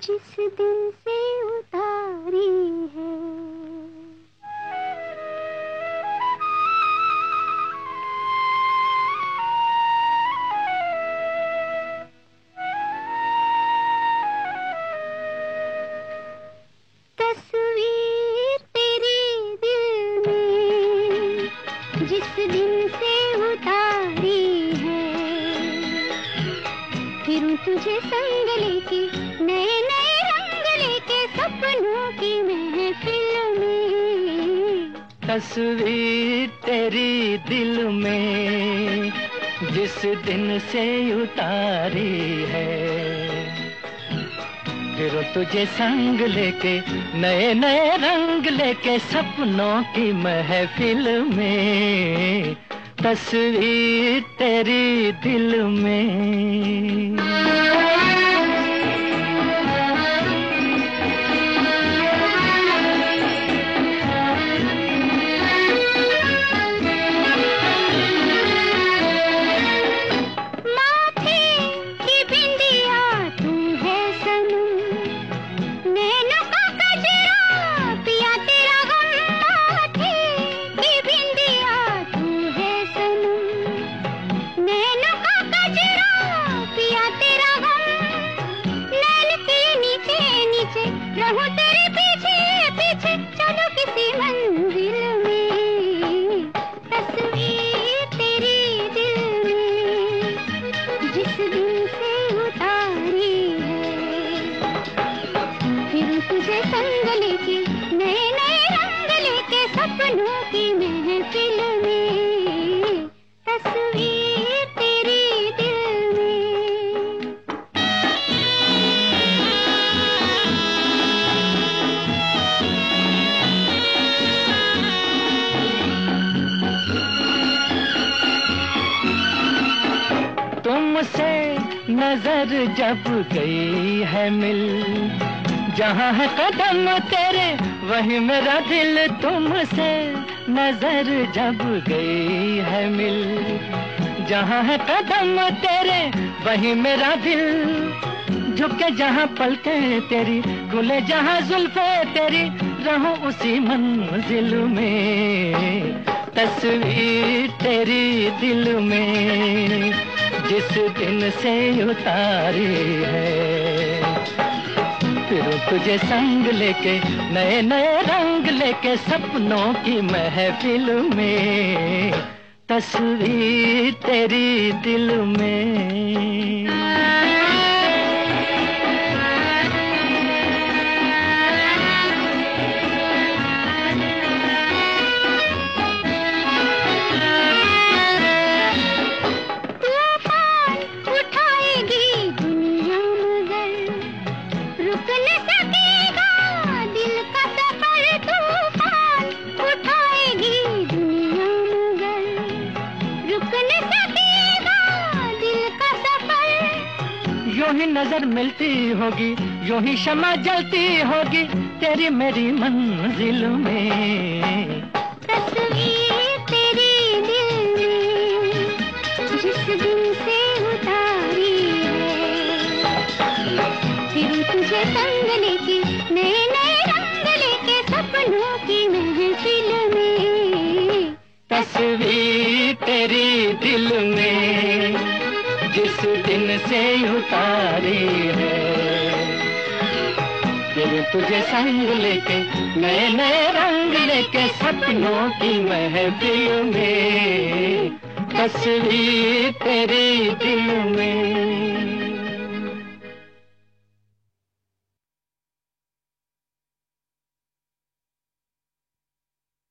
जिस दिन से उतारी है। तस्वीर तेरी दिल में जिस दिन से उतारी है, फिरूं तुझे संग लेके नए नए रंग लेके सपनों की महफिल में। तस्वीर तेरी दिल में जिस दिन से उतारी है, फिर तुझे संग लेके नए नए रंग लेके सपनों की महफिल में। तस्वीर तेरी दिल में। रहूं तेरे पीछे पीछे चलो किसी मंजिल में। तस्वीर तेरी दिल में जिस दिन से उतारी है, फिर तुझे संग लेके नए नए रंग लेके सपनों की महफिल में। तस्वीर तेरी दिल में। तुमसे नजर जब गई है मिल, जहाँ है कदम तेरे वही मेरा दिल। तुमसे नजर जब गई है मिल, जहाँ है कदम तेरे वही मेरा दिल। झुके जहाँ पलके तेरी, खुले जहाँ जुल्फे तेरी, रहूं उसी मंजिल में। तस्वीर तेरी दिल में जिस दिन से उतारी है, फिर तुझे संग लेके नए नए रंग लेके सपनों की महफिल में। तस्वीर तेरी दिल में। यूं ही नजर मिलती होगी, यूं ही शमा जलती होगी तेरी मेरी मंजिल में। तस्वीर तेरी दिल में जिस दिन से उतारी है, फिर तुझे संग लेके नए नए रंग लेके सपनों की महफिल में। तस्वीर तेरी दिल में जिस दिन से उतारी है, फिर तुझे संग लेके नए नए रंग लेके सपनों की महफिल में। तस्वीर तेरी दिल में।